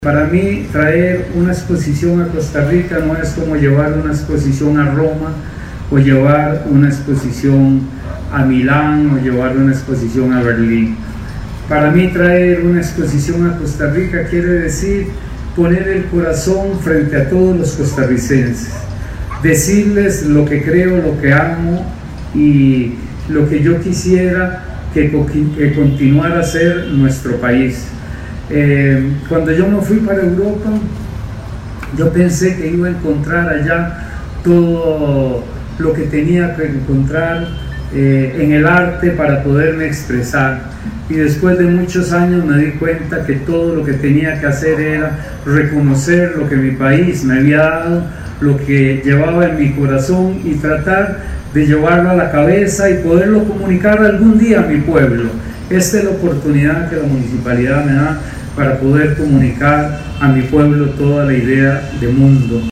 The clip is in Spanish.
Para mí, traer una exposición a Costa Rica no es como llevar una exposición a Roma o llevar una exposición a Milán o llevar una exposición a Berlín. Para mí, traer una exposición a Costa Rica quiere decir poner el corazón frente a todos los costarricenses, decirles lo que creo, lo que amo y lo que yo quisiera que continuara a ser nuestro país. Cuando yo me fui para Europa, yo pensé que iba a encontrar allá todo lo que tenía que encontrar en el arte para poderme expresar, y después de muchos años me di cuenta que todo lo que tenía que hacer era reconocer lo que mi país me había dado, lo que llevaba en mi corazón, y tratar de llevarlo a la cabeza y poderlo comunicar algún día a mi pueblo. Esta es la oportunidad que la municipalidad me da para poder comunicar a mi pueblo toda la idea de mundo.